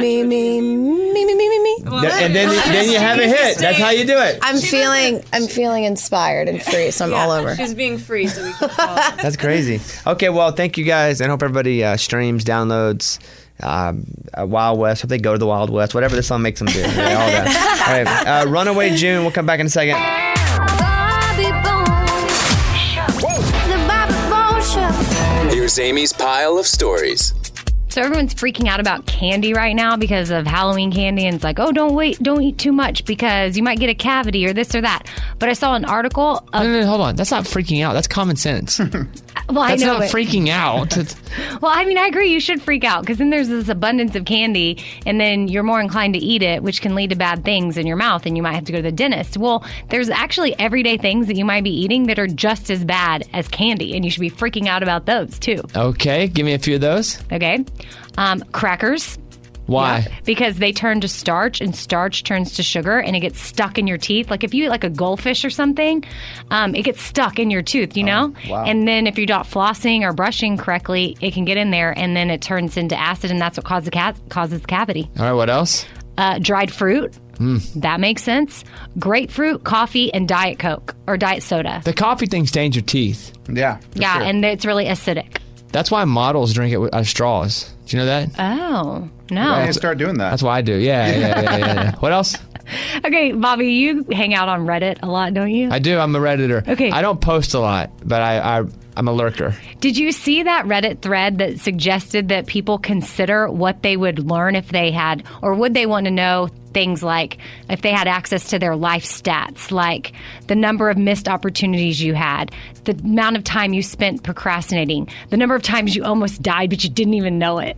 much. And then you have a hit. That's how you do it. I'm feeling inspired and free, so I'm all over. She's being free, so we can follow. That's crazy. Okay, well, thank you guys, and hope everybody streams, downloads Wild West. Hope they go to the Wild West, whatever the song makes them do. Yeah, all that. All right, Runaway June. We'll come back in a second. Bobby Bones Show. The Bobby Bones Show. Here's Amy's pile of stories. So everyone's freaking out about candy right now because of Halloween candy, and it's like, oh, don't eat too much because you might get a cavity or this or that. But I saw an article. No, hold on. That's not freaking out. That's common sense. Well, That's I know not freaking out. Well, I mean, I agree. You should freak out because then there's this abundance of candy, and then you're more inclined to eat it, which can lead to bad things in your mouth, and you might have to go to the dentist. Well, there's actually everyday things that you might be eating that are just as bad as candy, and you should be freaking out about those too. Okay, give me a few of those. Okay, crackers. Why? Yeah, because they turn to starch, and starch turns to sugar, and it gets stuck in your teeth. Like if you eat like a goldfish or something, it gets stuck in your tooth, you know? wow. And then if you're not flossing or brushing correctly, it can get in there, and then it turns into acid, and that's what causes the cavity. All right, what else? Dried fruit. That makes sense. Grapefruit, coffee, and Diet Coke or Diet Soda. The coffee thing stains your teeth. Yeah. Yeah, sure. and it's really acidic. That's why models drink it out of straws. Do you know that? Oh, no. I need to start doing that. That's why I do. Yeah. What else? Okay, Bobby, you hang out on Reddit a lot, don't you? I do. I'm a Redditor. Okay. I don't post a lot, but I'm a lurker. Did you see that Reddit thread that suggested that people consider what they would learn if they had, or would they want to know things like if they had access to their life stats, like the number of missed opportunities you had, the amount of time you spent procrastinating, the number of times you almost died but you didn't even know it?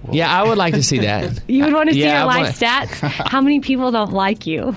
Yeah, I would like to see that. You would want to see Yeah, your I life wanna- stats? How many people don't like you?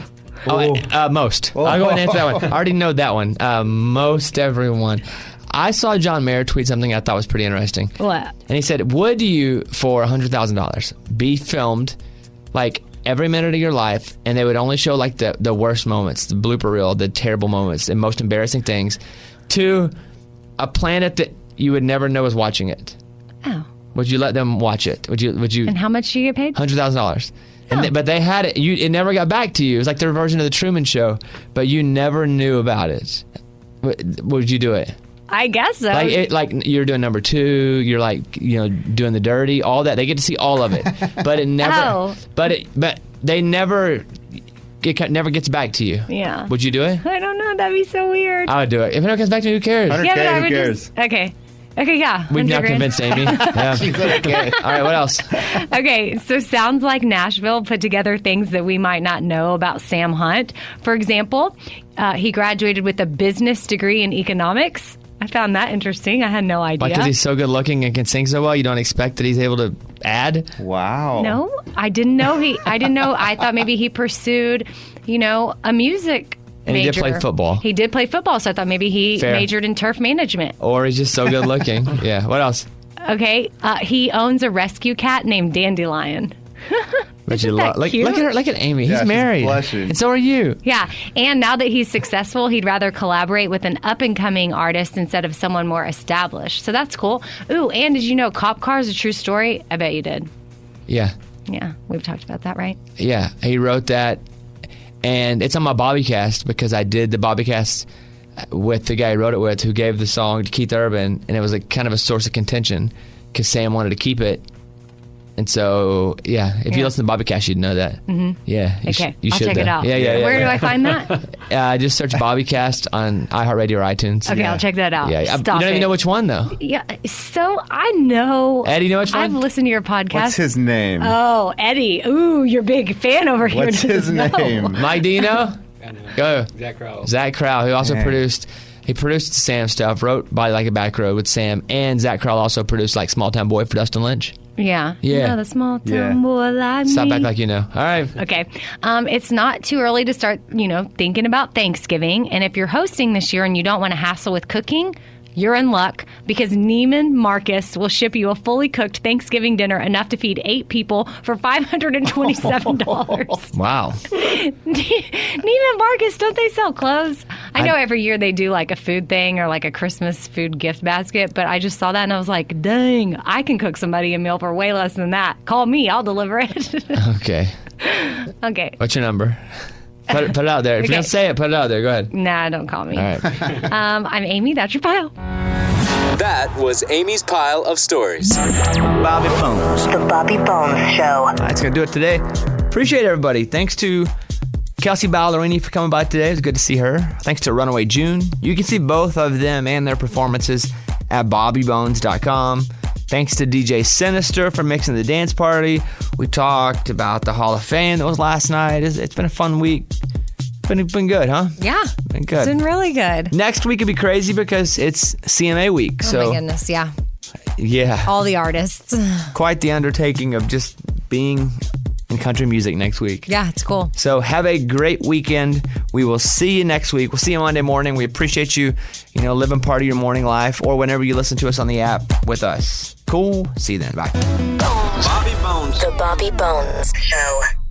Most. I'll go ahead and answer that one. I already know that one. Most everyone. I saw John Mayer tweet something I thought was pretty interesting. What? And he said, would you, for $100,000, be filmed like every minute of your life, and they would only show like the worst moments, the blooper reel, the terrible moments, the most embarrassing things, to a planet that you would never know was watching it? Oh. Would you let them watch it? Would you? And how much do you get paid? $100,000. But they had it. It never got back to you. It was like their version of the Truman Show, but you never knew about it. Would you do it? I guess so. Like you're doing number 2. You're like doing the dirty, all that. They get to see all of it, but it never. Oh. But they never. It never gets back to you. Yeah. Would you do it? I don't know. That'd be so weird. I would do it. If it never comes back to me, who cares? Yeah, but I would just- okay. Okay, yeah. We've now $100,000. convinced Amy. Yeah. She's okay. All right, what else? Okay, so Sounds Like Nashville put together things that we might not know about Sam Hunt. For example, he graduated with a business degree in economics. I found that interesting. I had no idea. Like, because he's so good looking and can sing so well, you don't expect that he's able to add? Wow. No, I didn't know I didn't know. I thought maybe he pursued, a music And major. he did play football. He did play football, so I thought maybe he Fair. majored in turf management. Or he's just so good looking. Yeah, what else? Okay, he owns a rescue cat named Dandelion. But you that look cute? at her, look at Amy. Yeah, He's she's married. blushing. And so are you. Yeah, and now that he's successful, he'd rather collaborate with an up-and-coming artist instead of someone more established. So that's cool. Ooh, and did you know Cop Car is a true story? I bet you did. Yeah. Yeah, we've talked about that, right? Yeah, he wrote that. And it's on my Bobbycast because I did the Bobbycast with the guy who wrote it with, who gave the song to Keith Urban. And it was kind of a source of contention because Sam wanted to keep it. And so, yeah, if you listen to Bobbycast, you'd know that. Mm-hmm. Yeah. You Okay, you I'll should check it though. out. Yeah. Where do I find that? Just search Bobbycast on iHeartRadio or iTunes. Okay, I'll check that out. Yeah, Stop you don't it. even know which one, though. Yeah, so I know. Eddie, you know which one? I've listened to your podcast. What's his name? Oh, Eddie. Ooh, you're a big fan over here. What's his name? Mike, do you know? Go. Zach Crowell. Zach Crowell, who also Yeah. produced Sam stuff, wrote By Like a Back Road with Sam, and Zach Crowell also produced like Small Town Boy for Dustin Lynch. Yeah. Yeah. Another small town Yeah. boy like Stop me. back like you know. All right. Okay. It's not too early to start, thinking about Thanksgiving. And if you're hosting this year and you don't want to hassle with cooking, you're in luck because Neiman Marcus will ship you a fully cooked Thanksgiving dinner enough to feed 8 people for $527. Wow. Neiman Marcus, don't they sell clothes? I know every year they do like a food thing or like a Christmas food gift basket, but I just saw that and I was like, dang, I can cook somebody a meal for way less than that. Call me, I'll deliver it. Okay. Okay. What's your number? Put it out there. If Okay. you're going to say it, put it out there. Go ahead. Nah, don't call me. All right. I'm Amy. That's your pile. That was Amy's pile of stories. Bobby Bones. The Bobby Bones Show. That's going to do it today. Appreciate everybody. Thanks to Kelsey Ballerini for coming by today. It was good to see her. Thanks to Runaway June. You can see both of them and their performances at bobbybones.com. Thanks to DJ Sinister for mixing the dance party. We talked about the Hall of Fame that was last night. It's been a fun week. Been good, huh? Yeah. Been good. It's been really good. Next week could be crazy because it's CMA week. Oh So my goodness, yeah. yeah, All the artists. quite the undertaking of just being in country music next week. Yeah, it's cool. So have a great weekend. We will see you next week. We'll see you Monday morning. We appreciate you, living part of your morning life or whenever you listen to us on the app with us. Cool. See you then. Bye. Bobby Bones. The Bobby Bones Show.